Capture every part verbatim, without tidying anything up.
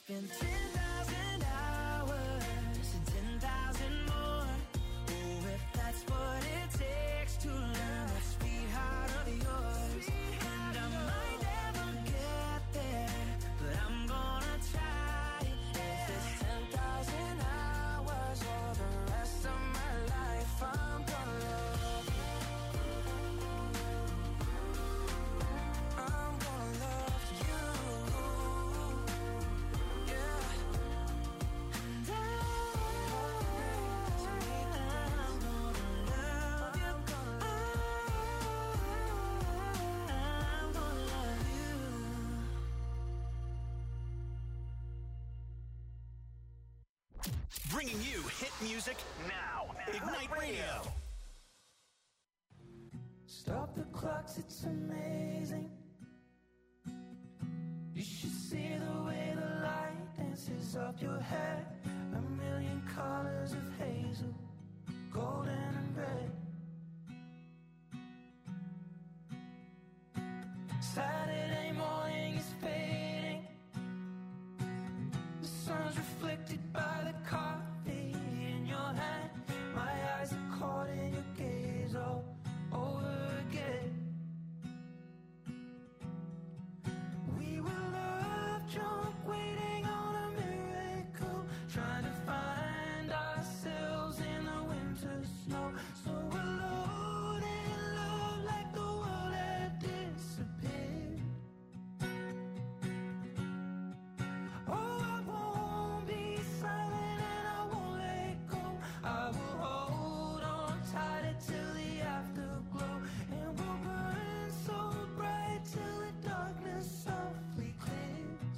spend ten thousand hours and ten thousand more. Oh, if that's what it takes to learn that sweetheart of yours. And I might never get there, but I'm gonna try. If it's ten thousand hours or the rest of my life, I'm gonna love you. I'm gonna love you. Yeah. And I, I'm gonna love you. I'm gonna love you. Bringing you hit music now. Ignite Radio. Stop the clocks, it's amazing. You should see the way the light dances up your hair. A million colors of hazel, golden and red. Saturday morning is fading. The sun's reflected by the coffee in your hand. My eyes are caught in your gaze all over again. We were love drunk, waiting on a miracle, trying to find ourselves in the winter snow. So alone in love, like the world had disappeared. Oh, I won't be silent and I won't let go. I will hold on tighter till the afterglow, and we'll burn so bright till the darkness softly clears.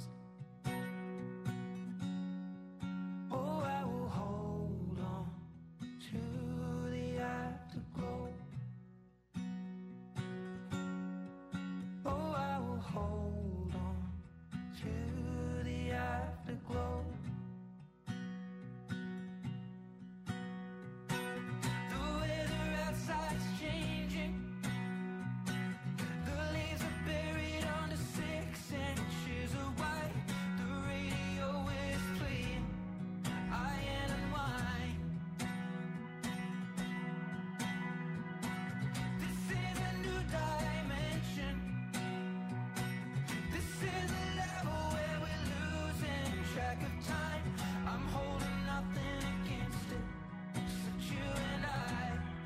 Oh, I will hold on to the afterglow. Oh, I will hold on to the afterglow. The weather outside's changing. The leaves are buried under six inches of white. The radio is playing Iron and Wine. This is a new dimension. This is a level where we're losing track of time. I'm holding nothing against it, except you and I.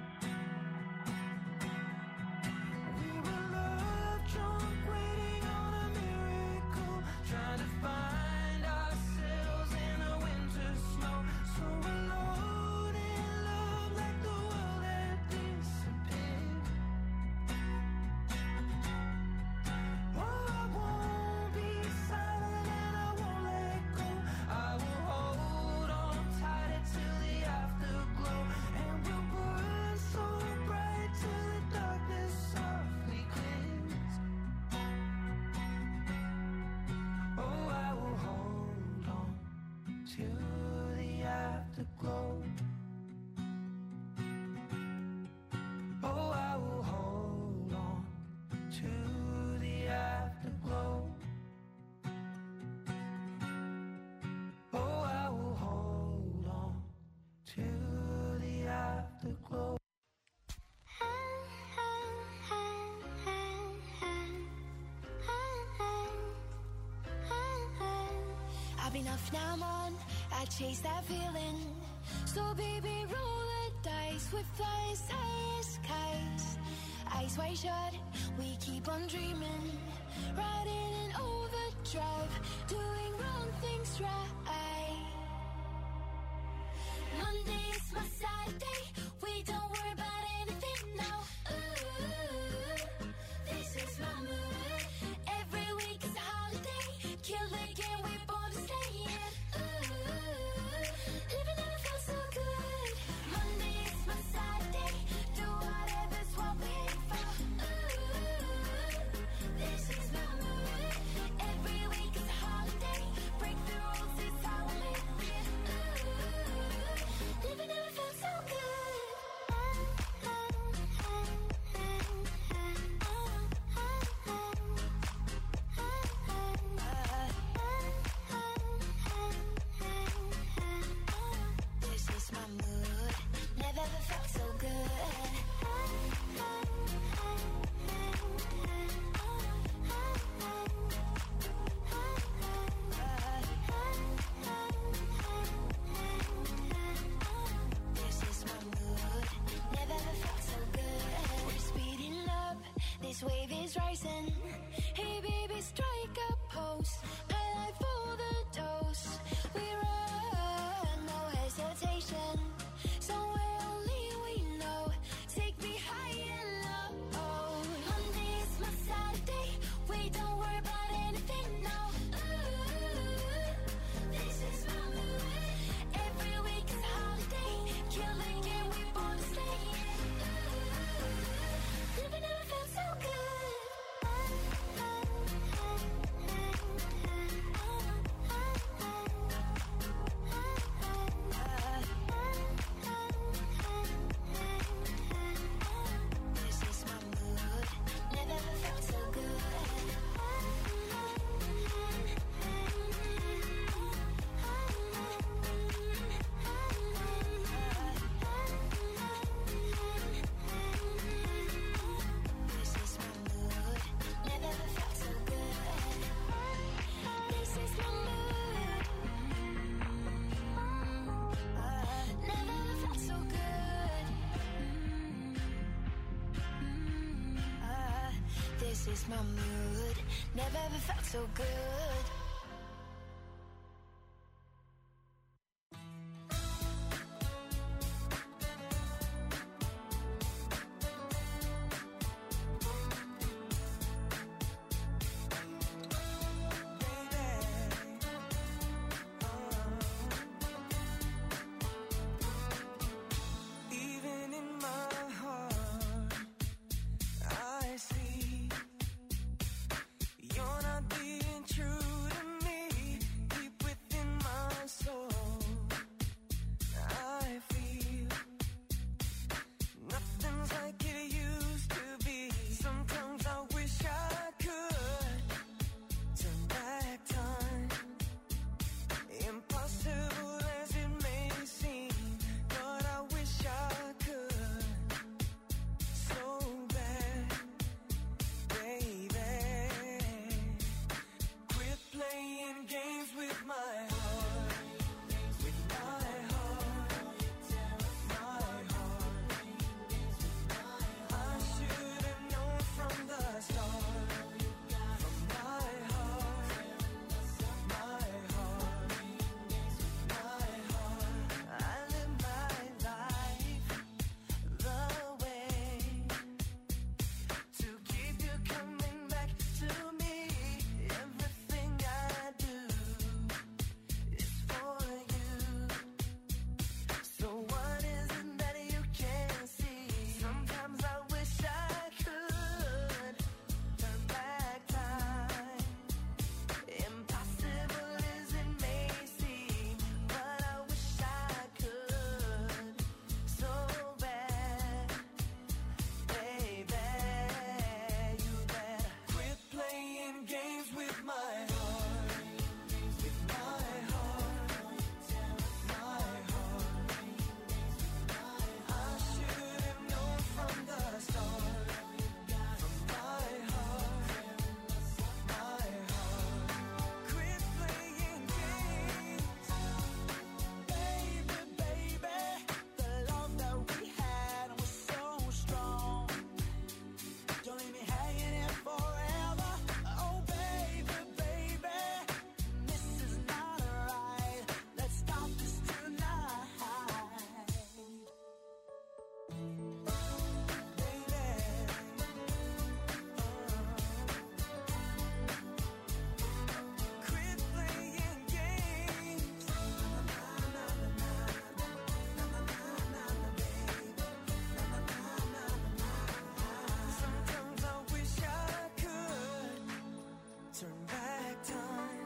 We were love drunk, waiting on a miracle, trying to find ourselves in the winter snow. So alone in love, like the world had disappeared. Oh, I won't be silent and I won't let go. I will hold on tighter till the afterglow, and we'll burn so bright till the darkness softly clears. Oh, I will hold on to the afterglow. Oh, I will hold on to the afterglow. Oh, I will hold on to the afterglow. I've been off now, I'm on. I chase that feeling. So baby, roll the dice with flying skies. Eyes wide shut, we keep on dreaming. Riding in overdrive, doing wrong things right. Monday is my Saturday. We don't worry about anything now. Ooh, this is my mood. Every week is a holiday. Kill the game, we're born to stay in. Ooh, living never felt so good. Monday is my Saturday. Do whatever's what we aim for. Ooh, this is my mood. Every week is a holiday. Break the rules, it's how we live. Ooh, living never felt so good. Streisand. Hey baby, strike a pose. I like for the dose. We run, no hesitation. Somewhere only we know. Take me high and low. Monday is my Saturday. We don't worry about anything, no. Ooh, this is my mood. Every week is a holiday. Kill the game, we born to stay. Ooh, never, never felt so good. This is my mood. Never ever felt so good. This is my mood. Never ever felt so good. This is my mood. Never ever felt so good. This is my mood. Never ever felt so good. Even in my heart, I see you're not being true to me. Deep within my soul, I feel nothing's like it used to be. Sometimes I wish I could turn back time. Impossible as it may seem, but I wish I could so bad, baby. Quit playing games with my heart, with my heart, my heart. I should have known from the start, from my heart, my heart, my heart. I live my life the way to keep you coming back to me. Everything I do is for you. So what is it that you can't see? Sometimes I wish I could turn back time. Impossible as it may seem, but I wish I could so bad, baby. You better quit playing games with my heart, with my heart, my heart. I should have known from the start, from my heart, my heart. Quit playing games, baby, baby. The love that we had was so strong. Don't leave me hanging here forever. Oh, baby, baby, this is not right. Let's stop this tonight, baby. Quit playing games. Sometimes I wish I could turn back time.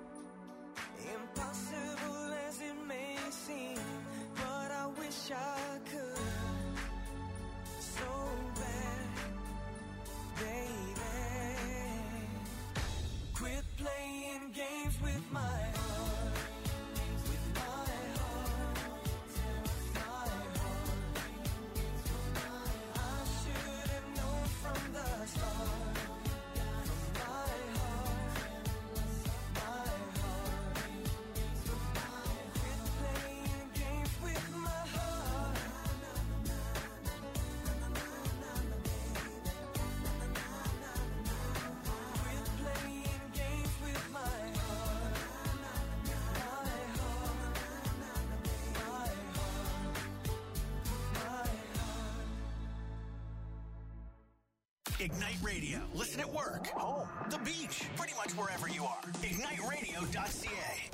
Impossible as it may seem, but I wish I could so bad, baby. Quit playing games with my heart, with my heart, my heart. I should have known from the start, from my heart, my heart. Quit playing games with my heart. Ignite Radio. Listen at work, home, the beach, pretty much wherever you are. ignite radio dot c a.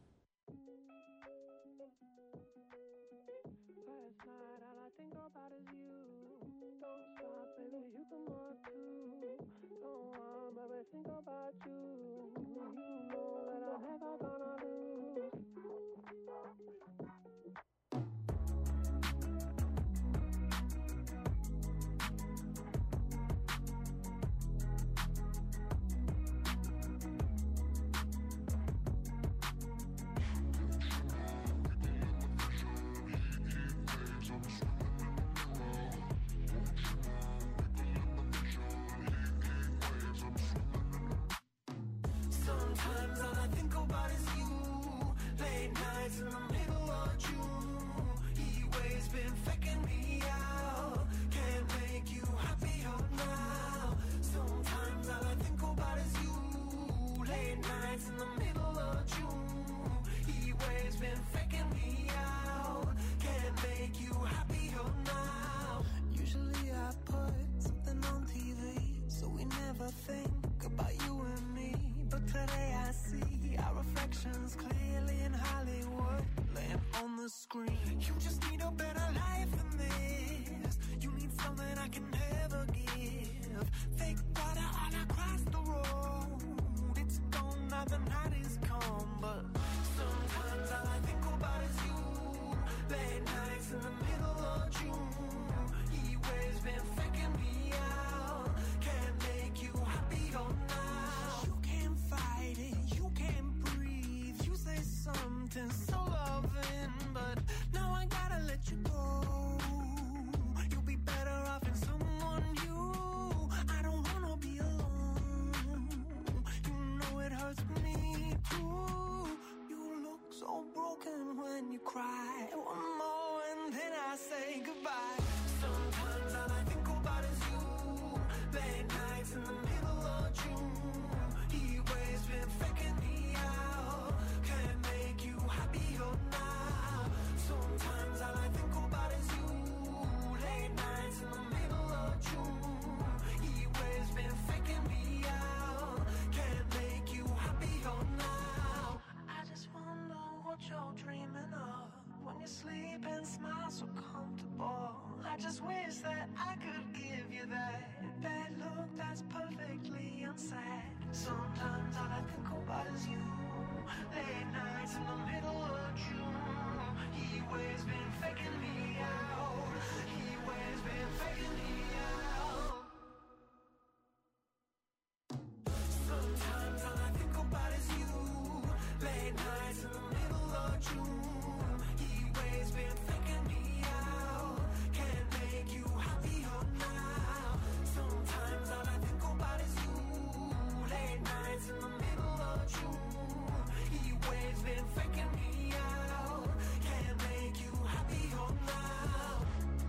Last night, all I think about is you. Don't stop, baby, you come on too. Don't want, baby, think about you. You know that I'm never gonna lose. Sometimes all I think about is you. Late nights in the middle of June. He waves been faking me out. Can't make you happier now. Sometimes all I think about is you. Late nights in the middle of June. He waves been faking me out. Can't make you happier now. Usually I put something on T V, so we never think about you and me. But today I see our reflections clearly in Hollywood, laying on the screen. You just need a better life than this. You need something I can never give. Fake water all across the road. It's gone now, the night is come. But sometimes all I think about is you. Late nights in the middle of June. He waves been faking me out. Can't make you happier now. You can't fight it, you can't breathe. You say something so loving, but now I gotta let you go. You'll be better off in someone new. I don't wanna be alone. You know it hurts me too. You look so broken when you cry. One more and then I say goodbye. Sometimes all I think about is you. Late nights in the middle of June. He waves been faking me out. Can't make you happier now. Sometimes all I think about is you. Late nights in the middle of June. He waves been faking me out. Can't make you happier now. I just wonder what you're dreaming of when you sleep and smile so comfortable. I just wish that I could give you that bad look that's perfectly unsaid. Sometimes all I think about is you. Late nights in the middle of June. He waves been faking me out. He waves been faking me out. Sometimes all I think about is you. Late nights in the middle of June. He waves been faking me out. Can't make you happier now. Sometimes all I think about is you. Late nights in the middle of June. He waves been faking me out. Can't make you happier now.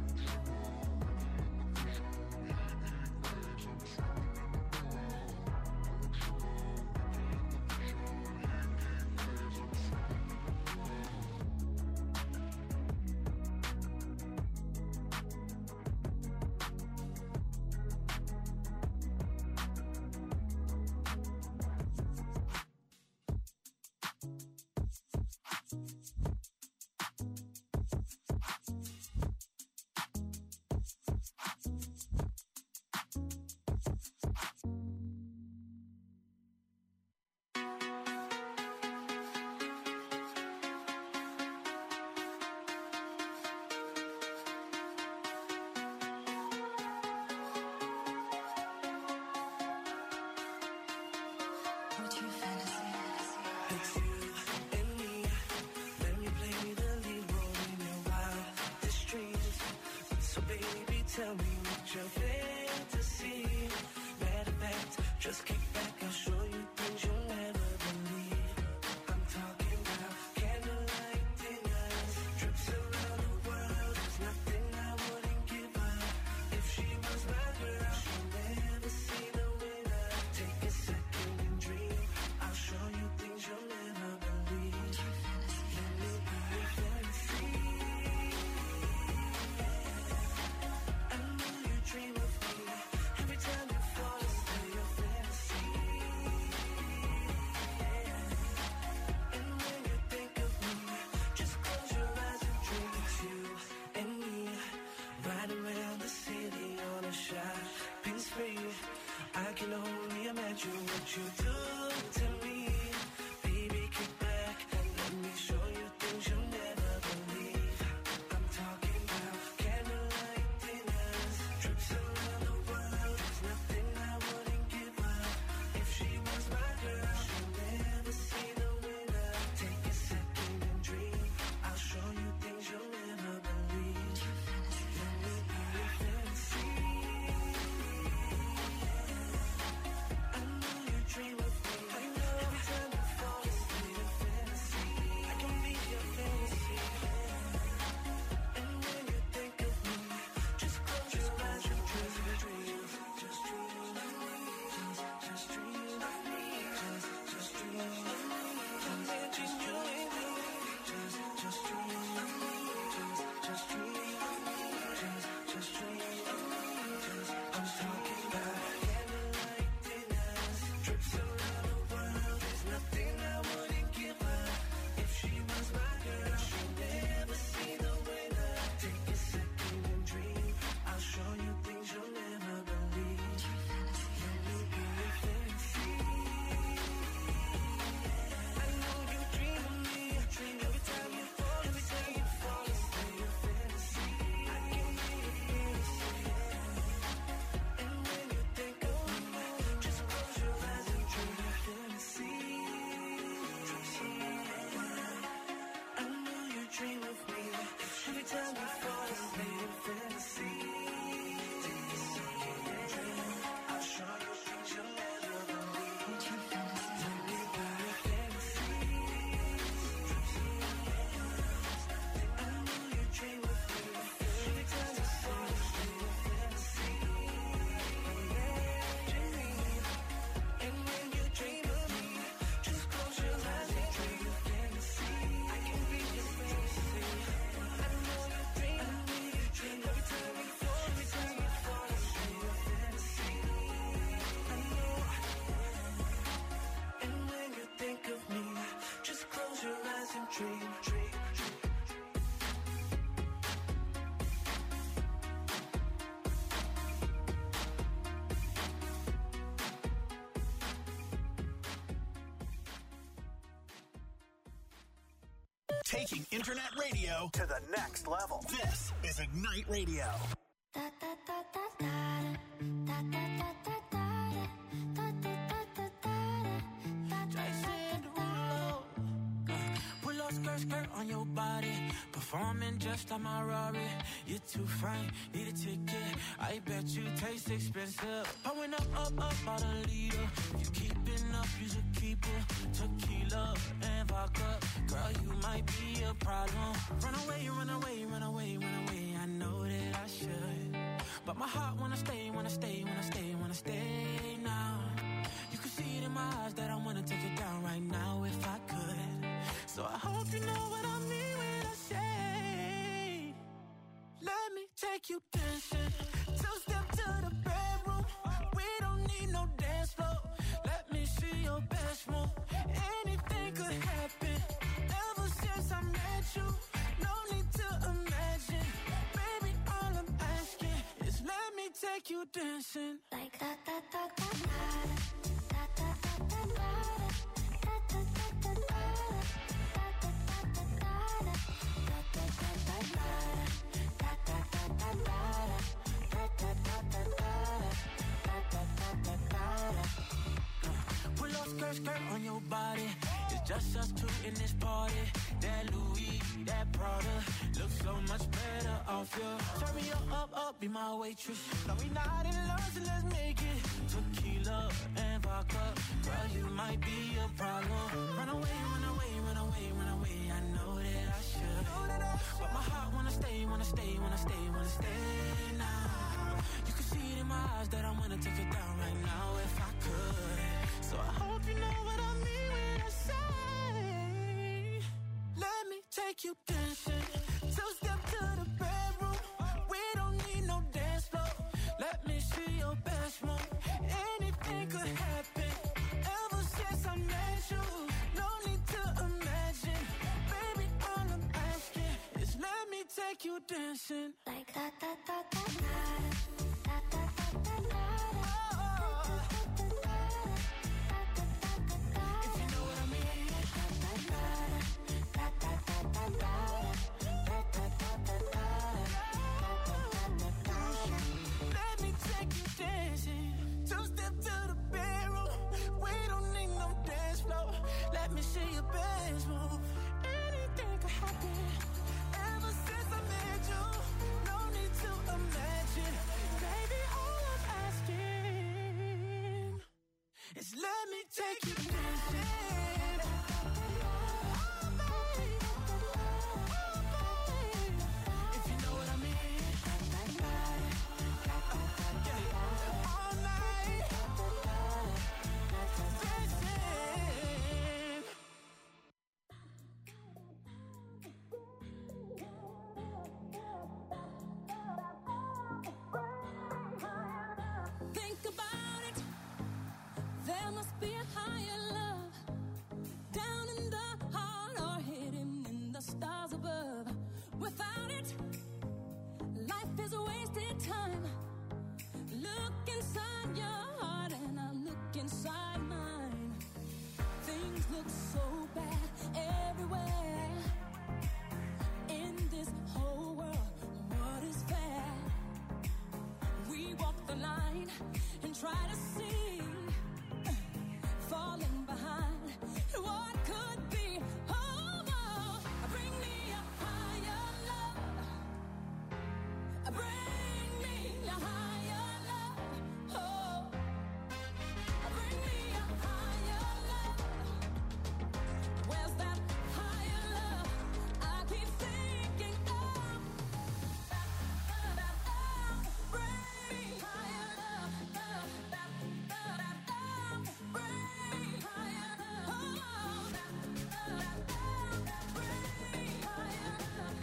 It's you and me. Let me play the lead role in your wildest dreams. So baby, tell me what your fantasy. Matter of fact, just kick back, I'll show you things you'll never believe. I'm talking about candlelight dinners, trips around the world. There's nothing I wouldn't give her. If she was my girl, she'll never see the winner. Take a second and dream. I'll show you things you'll never believe. Let me be your fantasy. I know you dream of me every time what you do to me. Baby, kick back and let me show you things you'll never believe. I'm talking about candlelight dinners, trips around the world. There's nothing I wouldn't give her. If she was my girl, she'll never see the winner. Take a second and dream. I'll show you things you'll never believe. Let me be your fantasy. I know you dream of me. I know every time you fall asleep, a fantasy. I can be your fantasy. And when you think of me, just close your eyes and dream of dreams. Just dream of me. Just, just dream of me. Just, just dream of me. Imagine you and me. Just, just dream of me. Just, just dream of me. Just, just dream of me. Just, I'm talking about candlelight dinners, trips around the world. There's nothing I wouldn't give her. If she was my girl, she'll never see the winner. Take a second and dream. I'll show you things you'll never believe. Let me be your fantasy. I know you dream of me. Every time you fall, every time you fall asleep, a fantasy. I can be your fantasy. And when you think of me, just close your eyes and dream your fantasy. I know you dream of me. Every time you fall asleep, a fantasy. Take a second and dream. I'll show you things you'll never believe. Let me be your fantasy. I know you dream of me. Every time you fall asleep, a fantasy. And when you dream of me, just close your eyes and dream your fantasy. I can be your fantasy. I know you dream, I know you dream. Every time you fall, every time you fall asleep, a fantasy. I know. And when you think of me, just close your eyes and dream, dream, dream. Taking internet radio to the next level. This is Ignite Radio. Da da da da da da da da da da da da da da da. Jason Derulo. Pull up skirt, skirt on your body. Performing just like my Rari. You're too fine, need a ticket. I bet you taste expensive. Pouring up, up, up, out a liter. If you keeping up, you should keep it. Tequila and vodka. Girl, you might be a problem. Run away, run away, run away, run away. I know that I should. But my heart wanna stay, wanna stay, wanna stay, wanna stay now. You can see it in my eyes that I wanna take it down right now if I could. So I hope you know what I mean when I say, let me take you dancing. Two step to the bedroom. We don't need no dance floor. Let me see your best move. Anything could happen. Ever since I met you, no need to imagine. Baby, all I'm asking is let me take you dancing. Like da da da da da da da da da da da da da da da. Pull up skirt, skirt on your body. It's just us two in this party. That Louis, that Prada looks so much better off you. Turn me up, up, up, be my waitress. No, we not in love, so let's make it. Tequila and vodka. Girl, you might be a problem. Run away, run away, run away, run away. I know that I should. But my heart wanna stay, wanna stay, wanna stay, wanna stay now. You can see it in my eyes that I wanna take it down right now if I could. So I hope you know what I mean when I say, let me take you dancing. Two step to the bedroom. We don't need no dance floor. Let me see your best move. Anything could happen. Ever since I met you, no need to imagine. Baby, all I'm asking is let me take you dancing. Like da da da da da da da da da da da. make you dancing. If you know what I mean. All night. Dancing. Think about it. There must be a higher love down in the heart or hidden in the stars above. Without it, life is a wasted time. Look inside your heart and I look inside mine. Things look so bad everywhere. In this whole world, what is fair? We walk the line and try to see, falling behind what could be. Oh, oh, bring me a higher love. Bring me a higher love. Oh, bring me a higher love. Where's that higher love? I keep thinking of. Bring me higher love. Bring me higher love. Oh, bring me higher love.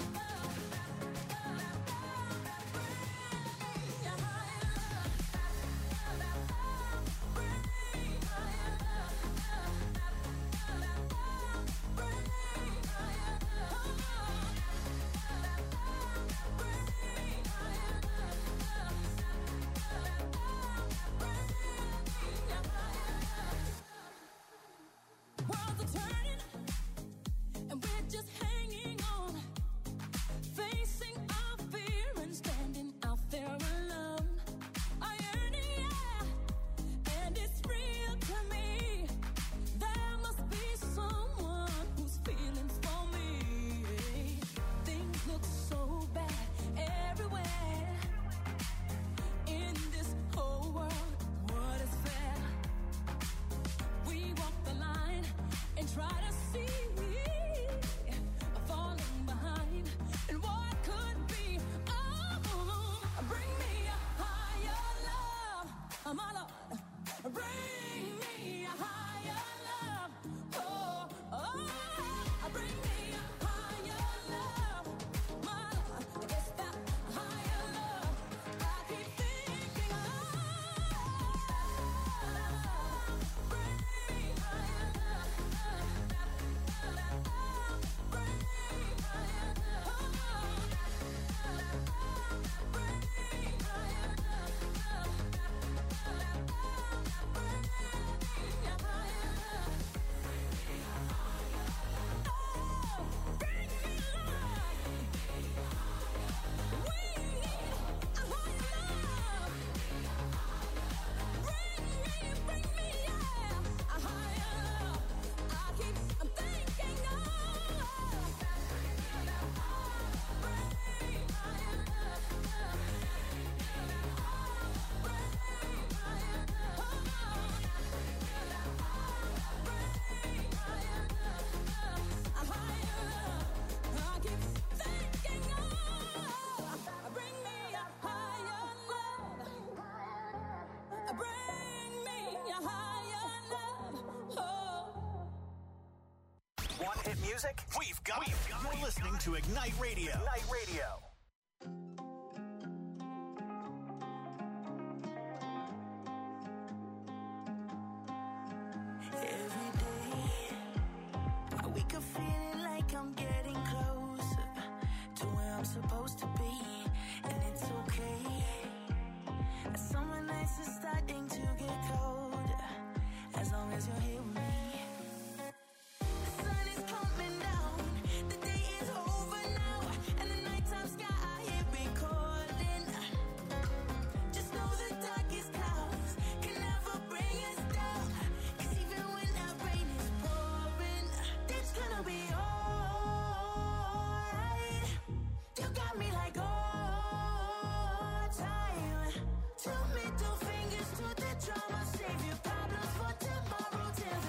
Worlds are turning, and we're just hanging on, facing our fear and standing out there alone. I yearn, yeah, and it's real to me. There must be someone who's feeling for me. Things look so bad everywhere. In this whole world, what is fair? We walk the line and try to see, falling behind and what could be. Oh, bring me a higher love, my Lord. Bring me a higher love. Oh, oh, bring me a higher love, my Lord. It's that higher love I keep thinking of. Bring me higher love. Bring me higher love. Bring me higher love. Want hit music? We've got it. You're listening to Ignite Radio. Ignite Radio. Every day, I wake up feeling like I'm getting closer to where I'm supposed to be, and it's okay. Summer nights are starting to get colder, as long as you're here with me. The sun is coming down, the day is over now, and the nighttime sky here be calling. Just know the darkest clouds can never bring us down, 'cause even when that rain is pouring, it's gonna be alright. You got me like all time. Two middle fingers to the drama, save your problems for tomorrow till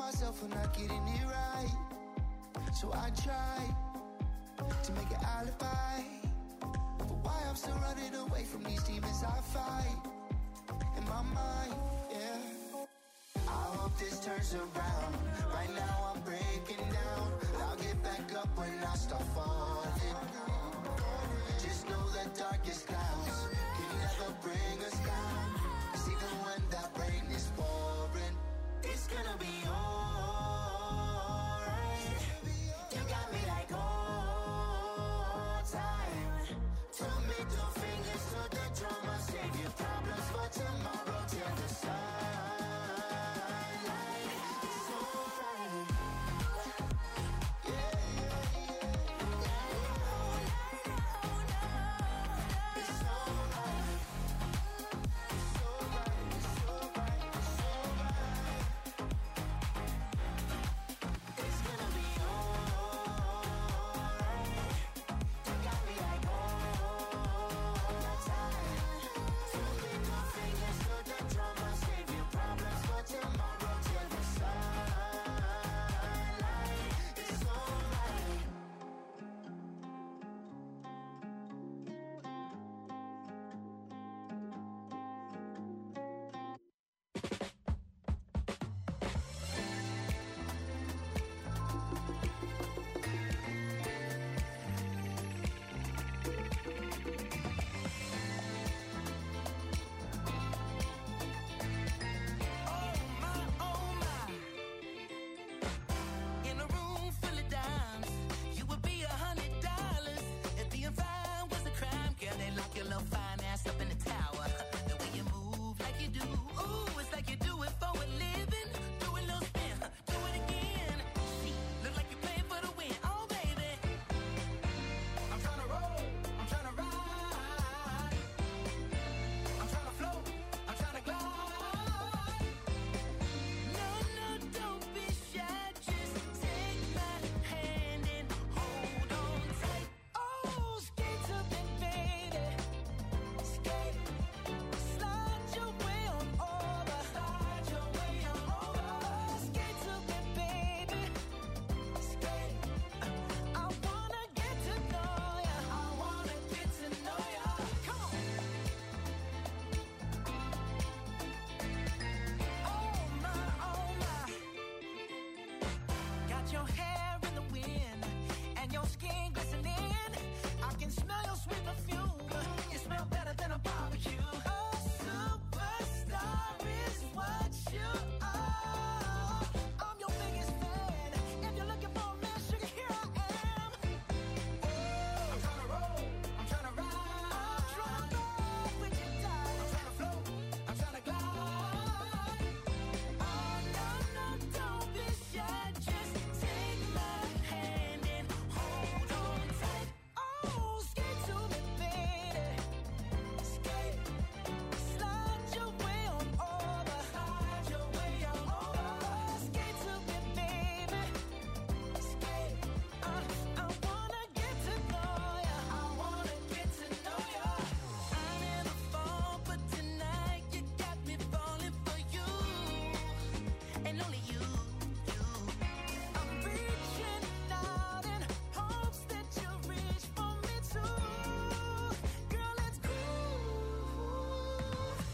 myself for not getting it right. So I try to make an alibi for why I'm still running away from these demons I fight in my mind, yeah. I hope this turns around. Right now I'm breaking down. I'll get back up when I start falling. Just know the darkest clouds can never bring us down. 'Cause even when that rain is pouring, it's gonna be alright. You got me like all time. Two middle fingers to the drum. I'll save your problems for tomorrow till the sunlight. It's alright. Yeah, yeah, yeah. It's alright. It's alright. It's alright. It's alright. It's gonna be alright. You got me like all the time. Two middle fingers to the drum. I'll save your problems for tomorrow till the sunlight. It's alright. Oh my, oh my. In a room full of dimes, you would be a hundred dollars. If being fine was a crime, girl, they lock your little fine ass up in the tower. The way you move like you do, ooh, it's like you do it for a living. Do a little spin, do it again. She look like you play for the win. Oh baby, I'm tryna roll, I'm tryna ride, I'm tryna float, I'm tryna glide. No, no, don't be shy. Just take my hand and hold on tight. Oh, skate to me, baby. Skate, slide your way on over. Slide your way on over. Skate to me, baby. Skate. I wanna get to know ya. I wanna get to know ya. Come on. Oh my, oh my. Got your hair in the wind and your skin glistening. I can smell your sweet perfume. You smell better than a barbecue. A superstar is what you are. I'm your biggest fan. If you're looking for a man, sugar, here I am. I'm tryna roll, I'm tryna ride, I'm tryna roll with you tight. I'm tryna float, I'm tryna glide. Oh no, no, don't be shy. Just take my hand and hold on tight. Oh, skate to me, baby. Skate, slide your way on over. Slide your way on over. Skate to me, baby. Skate, I, I wanna get to know ya. I wanna get to know ya. I'm in the fall, but tonight you got me falling for you, and only you, you. I'm reaching out in hopes that you reach for me too. Girl, let's groove.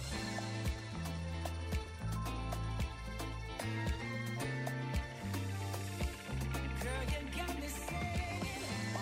Girl, you got me singing. Ooh,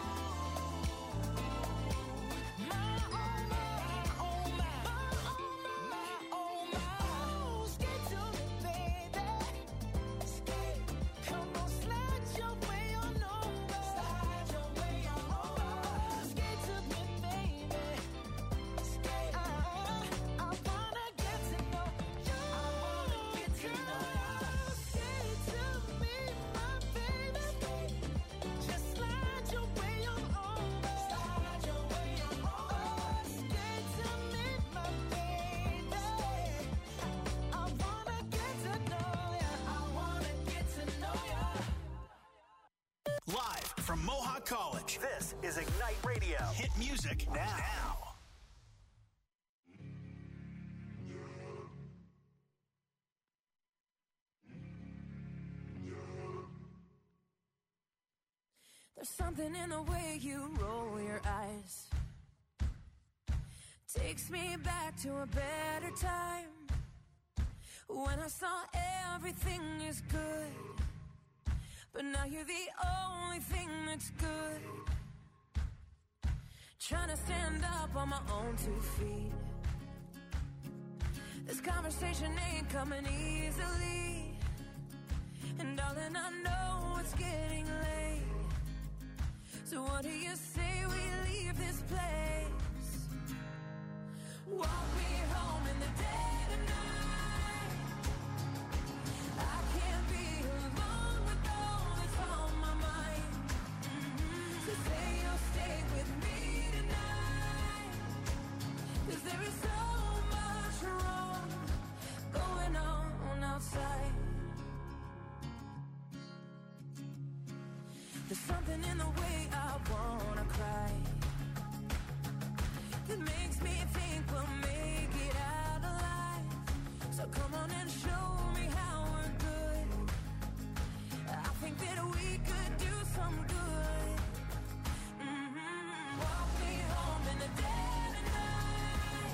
my oh my, oh my, my oh my. Skate to me, baby. Skate, come on, slide your way on over. Slide your way on over. Skate to me, baby. Skate, I, I wanna get to know you. I wanna get to know you. Skate to me, my baby. Just slide your way on over. Slide your way on over. Skate to me, my baby. I wanna get to know ya. I wanna get to know ya. Live from Mohawk College, this is Ignite Radio. Hit music now. There's something in the way you roll your eyes. Takes me back to a better time, when I saw everything is good. But now you're the only thing that's good. Trying to stand up on my own two feet. This conversation ain't coming easily. And darling, I know it's getting late. So what do you say we leave this place? Walk me home in the dead of night. I can't be alone with all that's on my mind. Mm-hmm. So say you'll stay with me tonight. 'Cause there is so much wrong going on outside. There's something in the way I wanna cry that makes me think we'll make it out alive. So come on and show me how we're good. I think that we could do some good. Mm-hmm. Walk me home in the dead of night.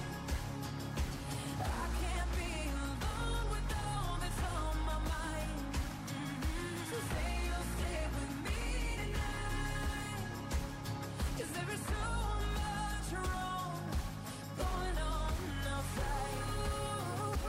I can't be alone with all that's on my mind. Mm-hmm. So say you'll stay with me tonight. 'Cause there is so much wrong going on outside. Ooh, ooh,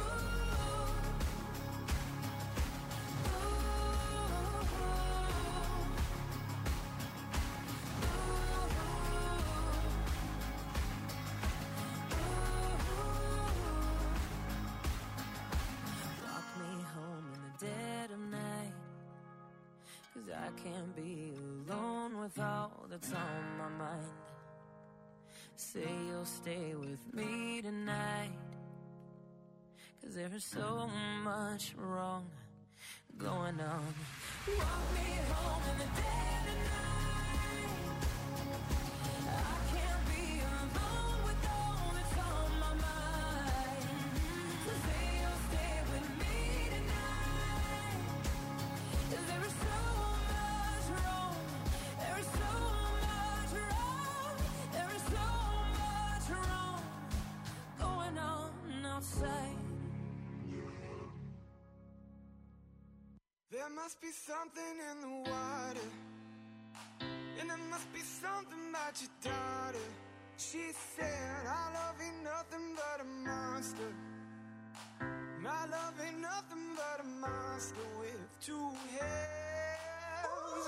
Walk me home in the dead of night. 'Cause I can't be alone with all that's on my mind. Say you'll stay with me tonight. 'Cause there is so much wrong going on. Walk me home in the dead of night. I can't be alone with all that's on my mind. So say you'll stay with me tonight. 'Cause there is so much wrong. There is so much wrong. There is so much wrong going on outside. There must be something in the water, and there must be something about your daughter. She said, our love ain't nothing but a monster. My love ain't nothing but a monster with two heads.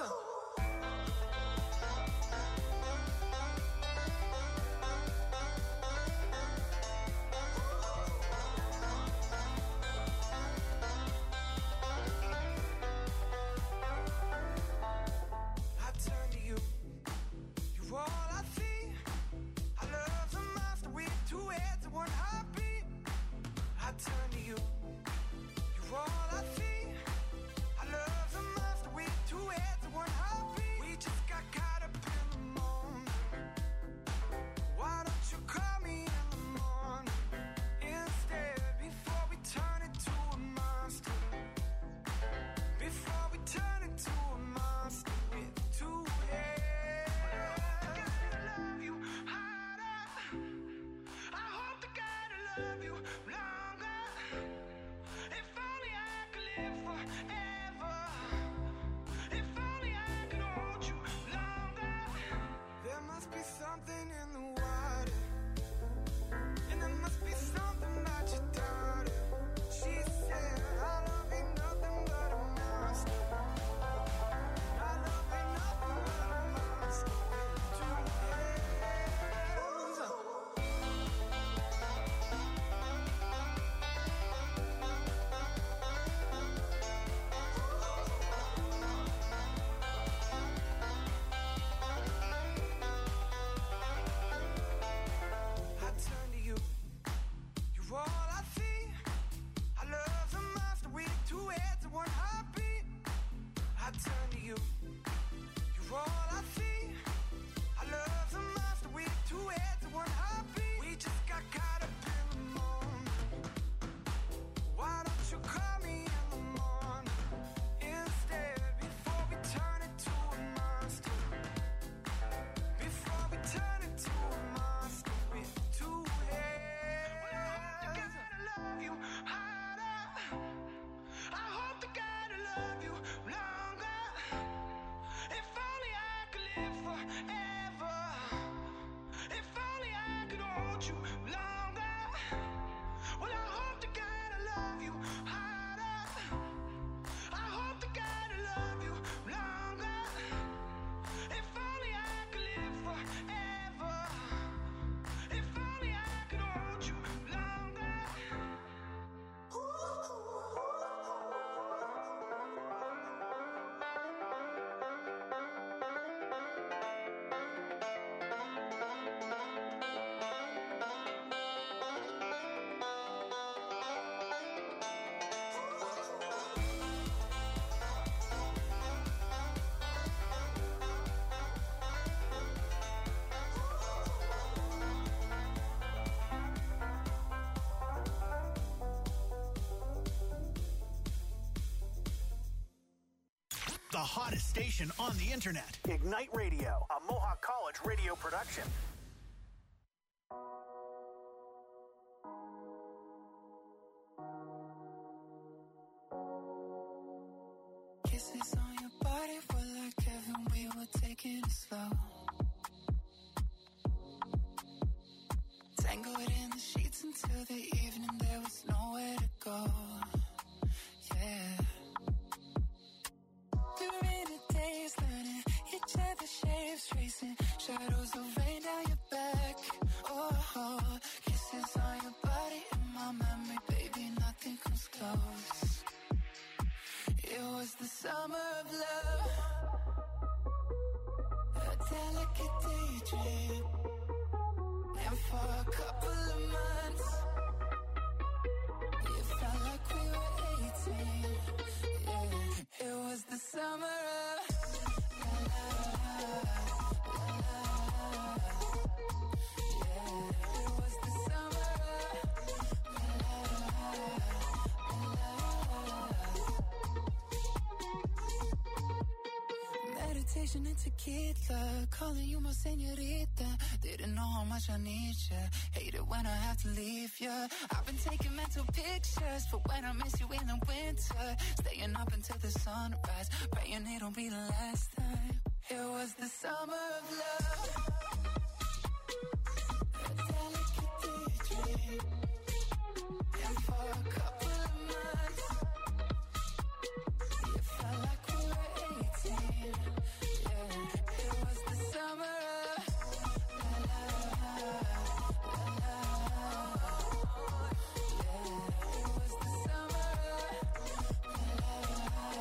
I turn to you, you're all I see. I love the monster with two heads and one heartbeat. I turn to you, you're all I see. I love the monster with two heads and one heartbeat. We just got caught up in the moment. Why don't you call me in the morning instead, before we turn into a monster? Before we turn into a monster with two heads. I love you harder. I hope to God I love you longer. If only I could live forever. If only I could hold you longer. There must be something in the water, and there must be something about your daughter. She said, our love ain't nothing but a monster. Our love ain't nothing but a monster with two heads. forever. If only I could hold you longer. Well, I hope to God I love you harder. I hope to God I love you longer. If only I could live forever. If only I could hold you longer. The hottest station on the internet. Ignite Radio, a Mohawk College radio production. Kisses on your body were like heaven, we were taking it slow. Tangled in the sheets until the evening, there was nowhere to go. Yeah. During the days, learning each other's shapes, tracing shadows of rain down your back. Oh, kisses on your body in my memory, baby, nothing comes close. It was the summer of love, a delicate daydream, and for a couple of months, it felt like we were eighteen. Yeah, it was the summer of la la la la. Yeah, it was the summer of la la la. Meditation and tequila, calling you my señorita. Didn't know how much I need ya. Hate it when I have to leave ya. I've been taking mental pictures for when I miss you in the winter. Staying up until the sunrise, praying it don't be the last time. It was the summer of love, a delicate daydream, and for a couple of months, it felt like we were eighteen. Yeah, it was the summer of la la la la la. Yeah, it was the summer of la la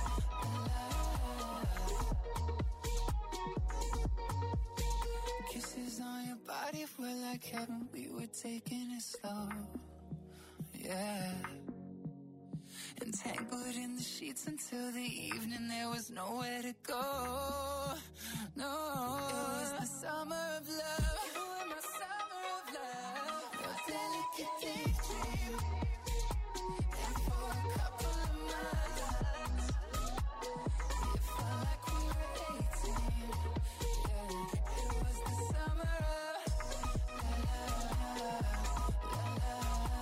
la. Kisses on your body were like heaven, we were taking it slow. Yeah. Entangled in the sheets until the evening, there was nowhere to go. No, it was the summer of love. You were my summer of love. Your delicate daydream, and for a couple of months, it felt like we were eighteen. Yeah, it was the summer of la la la la.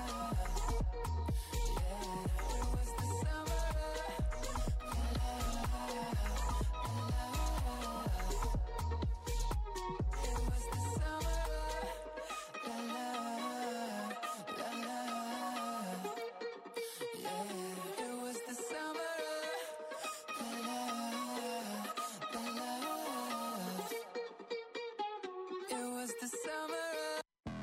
Yeah, it was the summer of la la la la. It was the summer of la la la la. Yeah, it was the summer of la la la la. It was the summer of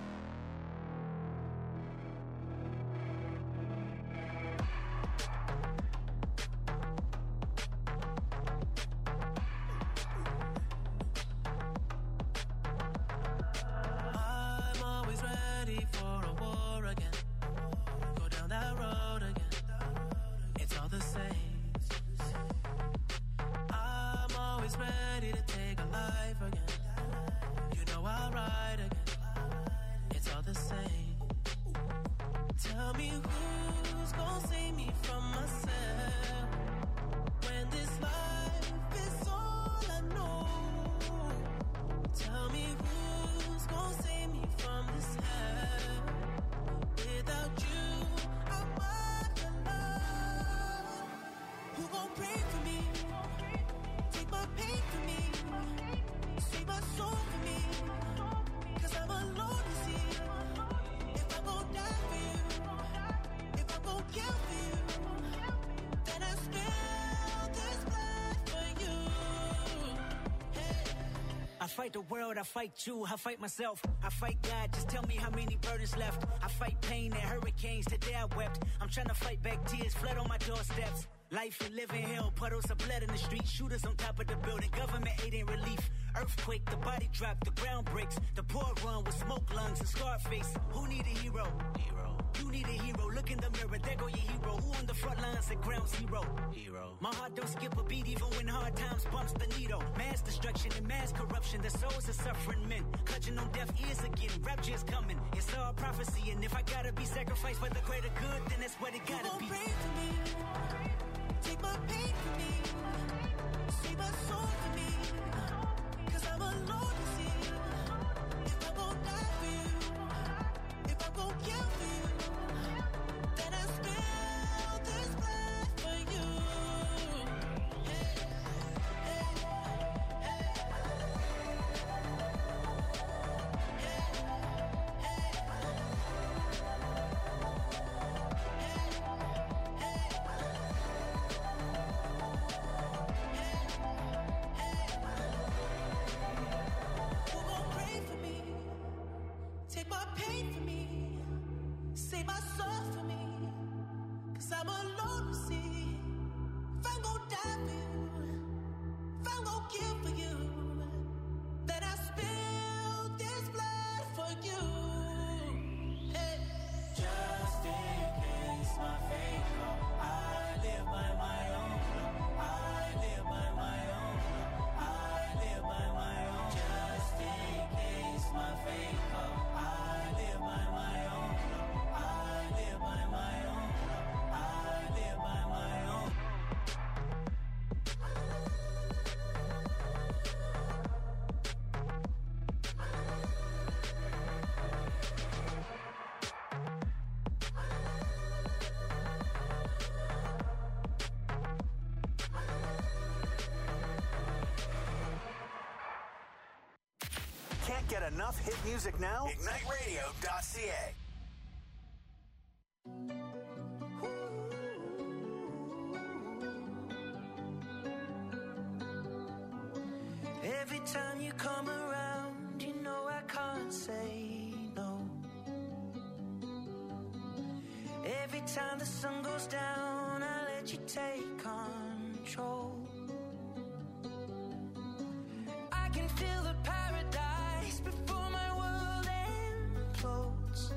I'm always ready for a war again. Go down that road again. It's all the same. I'm always ready to take a life again. You know I'll ride again. It's all the same. Tell me who's gonna save me from myself when this life is all I know. Tell me who's gonna save me from this hell with soul for me. Cause I'm alone to see. If I'm gonna die for you, if I'm gonna kill for you, then I spill this blood for you. I fight the world, I fight you, I fight myself, I fight God, just tell me how many burdens left. I fight pain and hurricanes, today I wept. I'm trying to fight back tears, flood on my doorsteps. Life and living hell, puddles of blood in the street, shooters on top of the building, government aid ain't relief. Earthquake, the body drop, the ground breaks, the poor run with smoke lungs and scarred face. Who need a hero? Hero. You need a hero, look in the mirror, there go your hero. Who on the front lines at ground zero? Hero. My heart don't skip a beat even when hard times bumps the needle. Mass destruction and mass corruption, the souls of suffering men. Clutching on deaf ears again, rapture's coming. It's all prophecy, and if I gotta be sacrificed for the greater good, then that's what it gotta You be. gon' pray for me, take my pain for me, save my soul for me. Cause I'm alone to see. If I'm gon' die for you, if I'm gon' kill for you, then I spill this blood for you. Hey, hey, hey. Who gon' pray for me? Take my pain for me, save my soul for me. Cause I'm alone to see. If I'm gon' die for you, if I'm gon' kill for you, then I spill this blood for you. Hey. Just in case my fate come, I live by my own. I live by my own. I live by my own. Just in case my fate come, I live by my own. I live by my own. I live by my own. Can't get enough hit music now? Ignite Radio dot C A. Every time you come around, you know I can't say no. Every time the sun goes down, I let you take control. I can feel the paradise before my world implodes.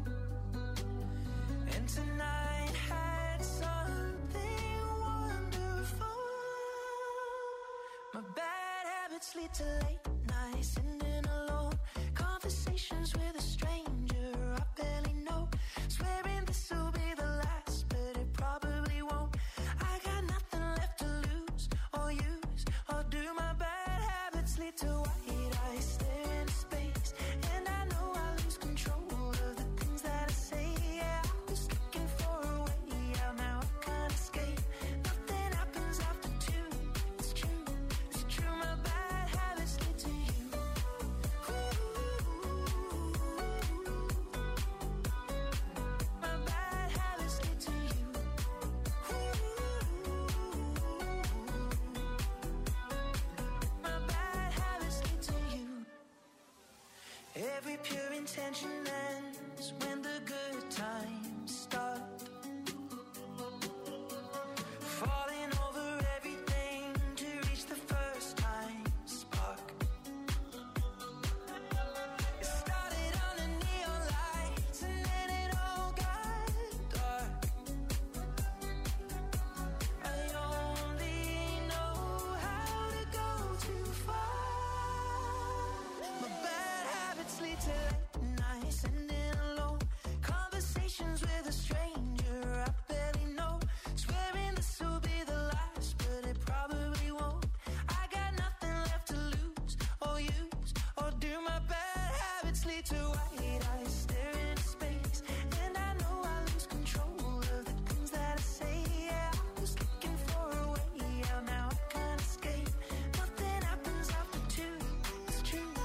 And tonight had something wonderful. My bad habits lead to late nights, sitting alone. Conversations with a stranger I barely know. Swearing this will be the last, but it probably won't. I got nothing left to lose or use or do. My bad habits lead to white eyes stare into space, and I know I lose control of the things that I say. Yeah, I was looking for a way out, now I can't escape. Nothing happens after two. It's true, it's true. My bad habits lead to you. My bad habits lead to you. My bad habits lead to you. Every pure intention ends when the good times start. Falling over everything to reach the first time spark. It started on the neon lights and then it all got dark. I only know how to go too far. My bad habits lead to late nights, sitting alone. Conversations with a stranger I barely know. Swearing this will be the last, but it probably won't. I got nothing left to lose or use or do. My bad habits lead to white eyes stare into space, and I know I lose control of the things that I say. Yeah, I was looking for a way out, now I can't escape. Nothing happens after two. It's true,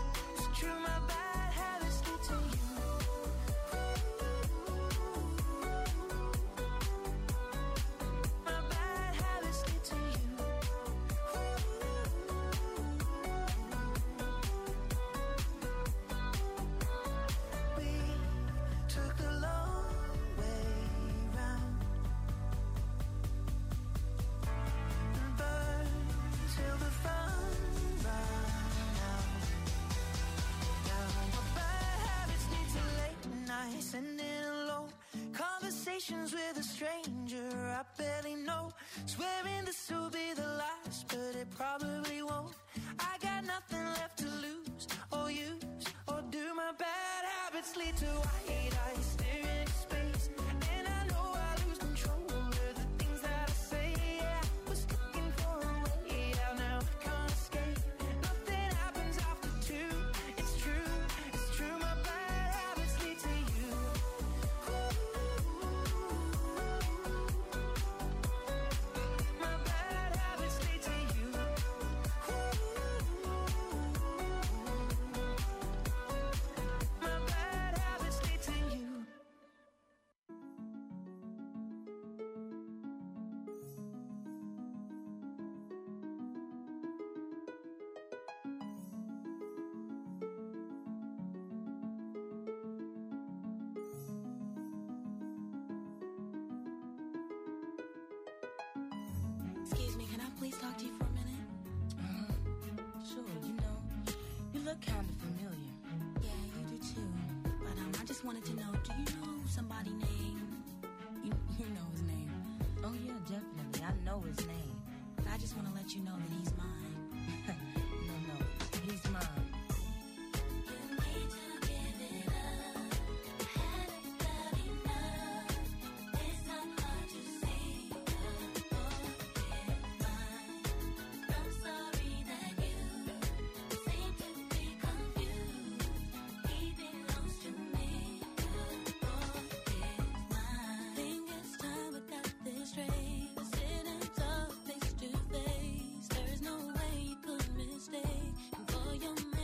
barely know. Swearing this will be the last, but it probably won't. I got nothing left to lose or use, or do my bad habits lead to white eyes staring into space? And I know I lose control of the things that I say. Yeah, I was looking for a way out, now I can't escape. Nothing happens after two. It's true, it's true. My bad habits lead to you. My bad habits lead to you. My bad habits lead to you. Excuse me, can I please talk to you for a minute? Uh-huh. Sure, you know, you look kind of familiar. Yeah, you do too. But um, I just wanted to know, do you know somebody named... You, you know his name. Oh, yeah, definitely. I know his name. But I just want to let you know that he's mine. No, no, he's mine. You need to give it up. Had about enough. It's not hard to see. I'm sorry that you seem to be confused. He belongs to me. I think it's time we got this straight. We're sitting up face to face. There's no way you could mistake. And for your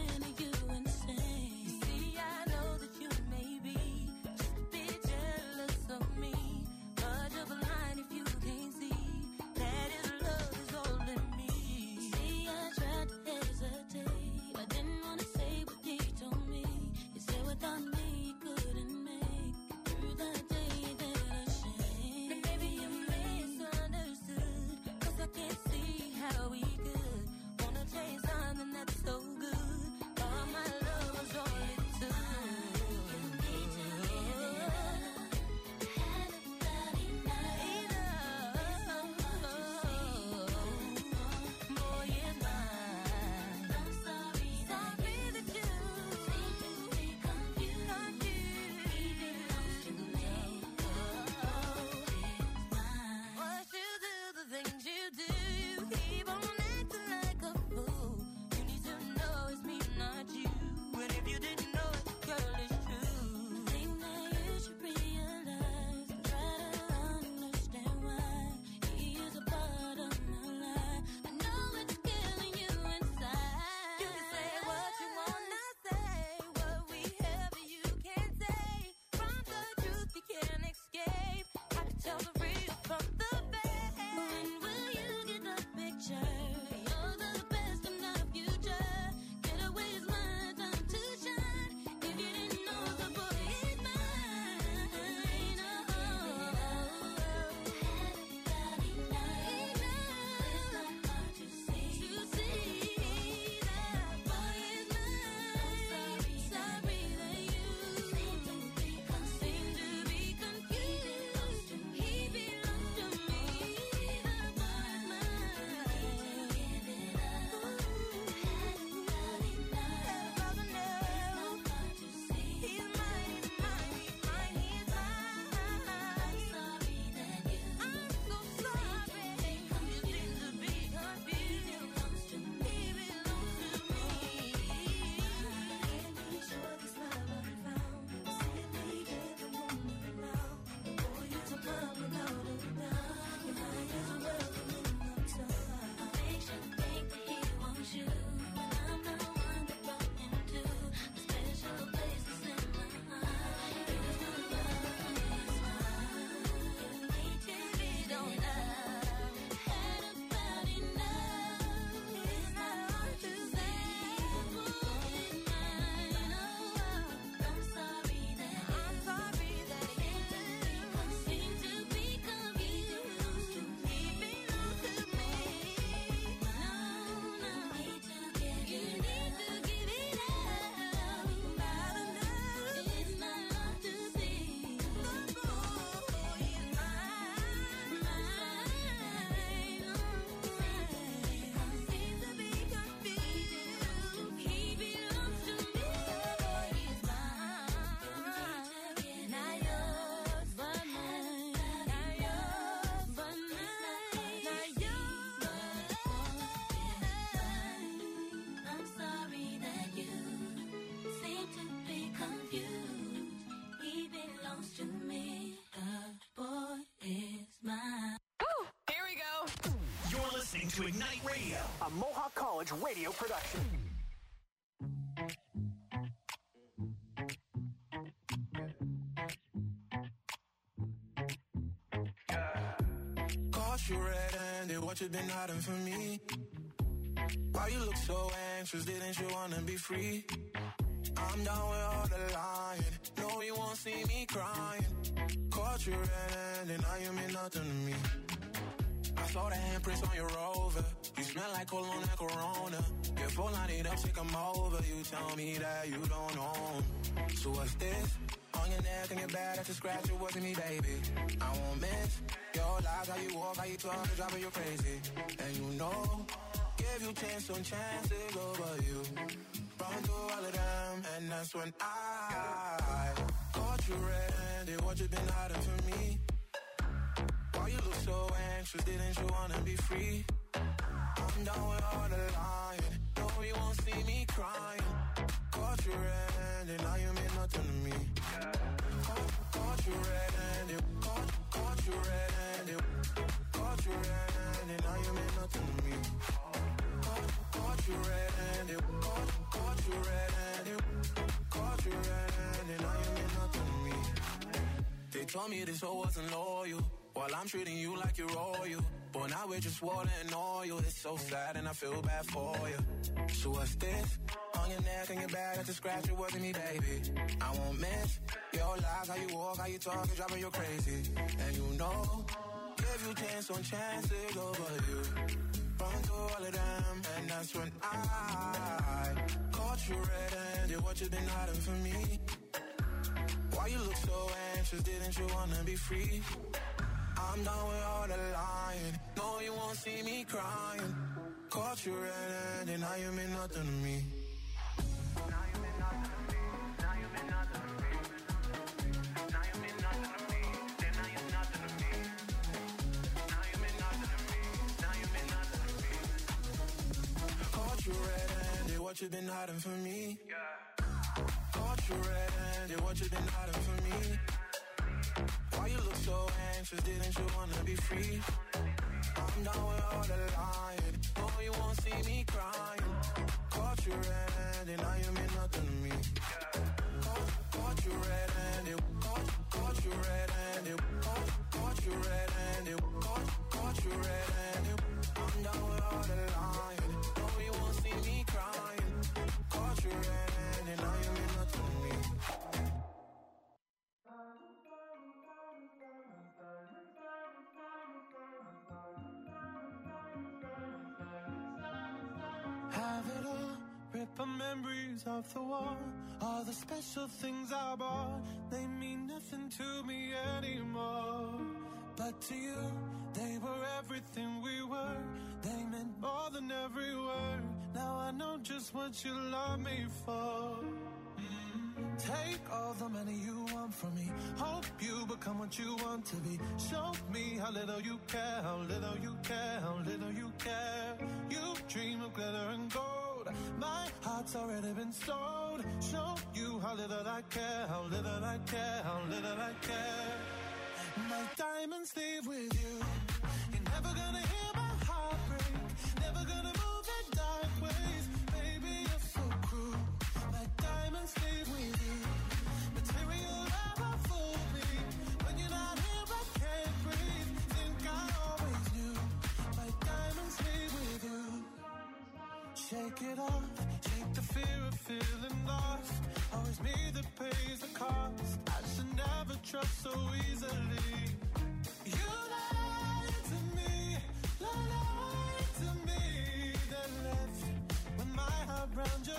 to Ignite Radio, a Mohawk College radio production. Caught you red-handed, what you been hiding from me? Why you look so anxious, didn't you wanna be free? I'm down with all the lying, no you won't see me crying. Caught you red-handed, now you mean nothing to me. I saw the handprints on your Rover, you smell like cologne and Corona. Your phone line it up, take 'em over, you tell me that you don't know. So what's this? On your neck and your back, that's a scratch, it wasn't me, baby. I won't miss your lies, how you walk, how you talk, it's driving you crazy. And you know, give you chance on chances over you. Run through all of them, and that's when I caught you red-handed, what you been hiding from me? Why you look so anxious, didn't you wanna be free? I'm down with all the lying, no you won't see me crying. Caught you red-handed, now you mean nothing to me. Caught, caught you red-handed, caught, caught you red-handed, caught you red-handed, now you mean nothing to me. Caught, caught you red-handed, caught, caught you red-handed, caught you red-handed, now you mean nothing to me. They told me this hoe wasn't loyal, while I'm treating you like you're royal. But now we're just water and oil. It's so sad and I feel bad for you. So what's this? On your neck and your back, that's a scratch, it wasn't me, baby. I won't miss your lies, how you walk, how you talk, it's driving you crazy. And you know, give you chance on chances over you. Run through all of them, and that's when I caught you red-handed, what you been hiding from me? Why you look so anxious, didn't you wanna be free? I'm done with all the lying, no you won't see me crying. Caught you red-handed, now you mean nothing to me. Now you mean nothing to me, now you mean nothing to me. Now you mean nothing to me, then now you're nothing to me. Now you mean nothing to me, now you mean nothing to me. Caught you red-handed, what you been hiding from me? Caught you red-handed, what you been hiding from me? Why you look so anxious, didn't you wanna be free? I'm down with all the lying, no you won't see me crying. Caught you red-handed, now you mean nothing to me. Caught, caught you red-handed, caught, caught you red-handed, caught, caught you red-handed, caught, caught you red-handed. I'm down with all the lying, no you won't see me crying. Caught you red-handed, now you mean nothing to me. Have it all, rip the memories off the wall. All the special things I bought, they mean nothing to me anymore. But to you, they were everything we were. They meant more than every word. Now I know just what you love me for. Mm. Take all the money you want from me. Hope you become what you want to be. Show me how little you care, how little you care, how little you care. You dream of glitter and gold. My heart's already been sold. Show you how little I care, how little I care, how little I care. My diamonds leave with you. You're never gonna hear my heart break. Never gonna move in dark ways. Baby, you're so cruel. My diamonds leave with you. Material never fooled me. When you're not here, I can't breathe. Think I always knew. My diamonds leave with you. Shake it off. Shake the fear of feeling lost. Always me that pays the cost. I should never trust so easily. You lied to me, lied to me. Then left with my heart round your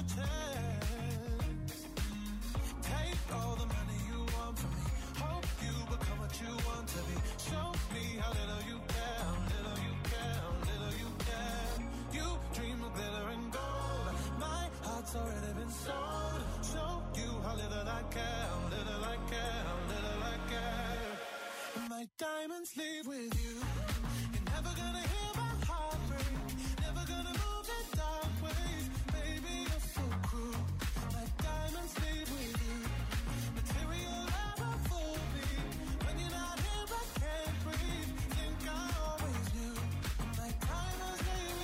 chest. Take all the money you want from me. Hope you become what you want to be. Show me how little you care, how little you care, how little you care. You dream of glitter and gold. My heart's already been sold. Show you how little I care, how little I care, how little I care. My diamonds leave with you. You're never gonna hear my heart break. Never gonna move in dark ways. Baby, you're so cruel. My diamonds leave with you. Material never fooled me. When you're not here, I can't breathe. Think I always knew. My diamonds leave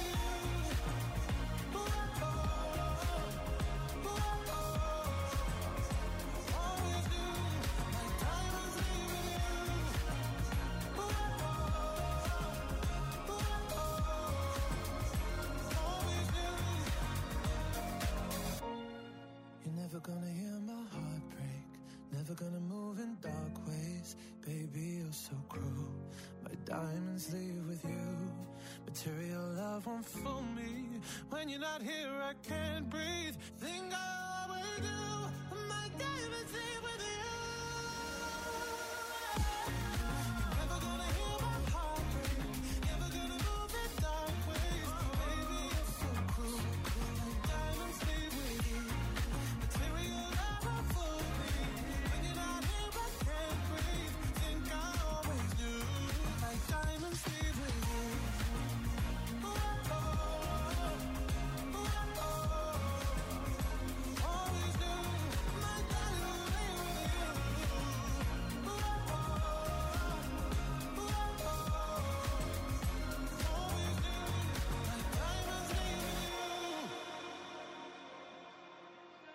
never gonna hear my heart break, never gonna move in dark ways. Baby, you're so cruel. My diamonds leave with you. Material love won't fool me. When you're not here, I can't breathe. Think I